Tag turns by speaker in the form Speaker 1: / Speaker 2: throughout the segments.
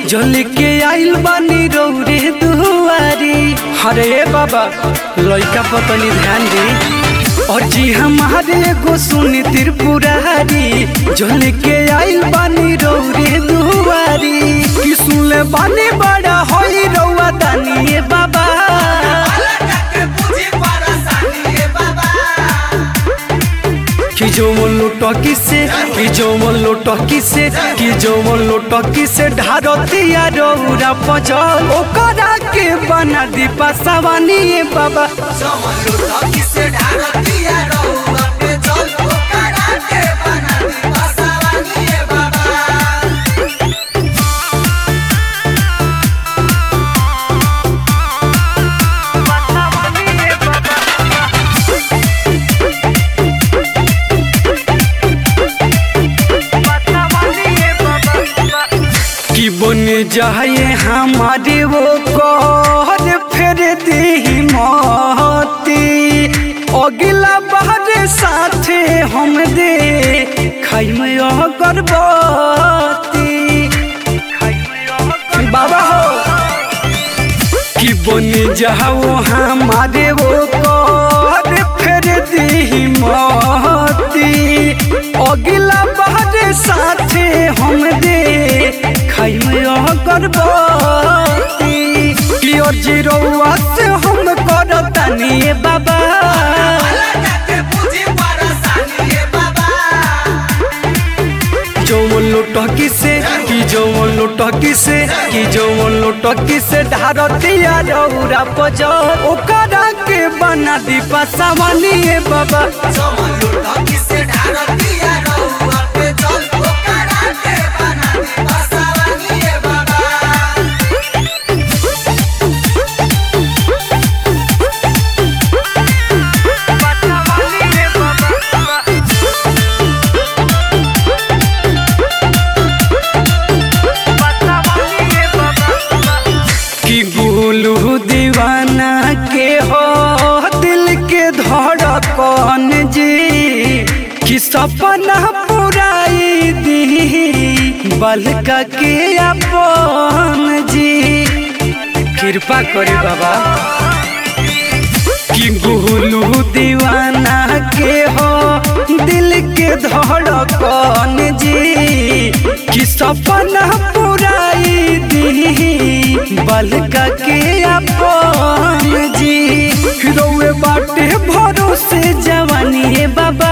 Speaker 1: जल के आइल बानी रौरे दुआरी। हरे बाबा लइका पतनी ध्यान दी। और जी हमारे एगो सुनी त्रिपुरारी, जल के आइल बानी रौरे दुआरी। कि सुनले बानी बड़ा होई रौआ दानी बाबा। कि जो मन लोटकी से, कि जो मन लोटकी से, कि जो मन लोटकी से ढारतिया रौरा पजल ओकरा के बना दी पासवानी बाबा। बन जाए हमारे वो कहर फेर दी मोती। अगला बार साथे हम दे खाई में अगरबत्ती। बाबा हो कि बन जाओ हमारे वो कहर फेर दी मोती। अगला बार साथे हम दे खाई में अगरबत्ती। कि जीरोवा से हम करतानी बाबा। जो मन लोटकी से, कि जो मन लोटकी से, कि जो मन लोटकी से ढारतिया रौरा पजल ओकरा के बना दी पासवानी बाबा। दीवाना के हो दिल के धड़कन जी। कि सपना पुराई दी बलका के अपन जी। कृपा करे बाबा। कि गोलू दीवाना के हो दिल के धड़कन जी। कि सपना पुराई दी बलका के अपन जी। रौए बाटे भरोसे जवानी बाबा।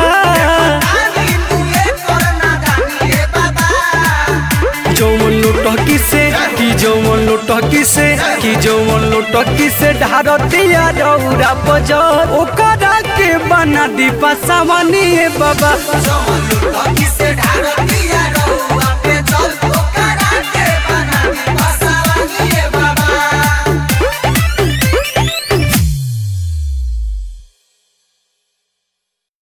Speaker 1: जो मन लोटकी से, कि जो मन लोटकी से, कि जो मन लोटकी से ढारतिया रौरा पजल ओकरा के बना दी पासवानी बाबा।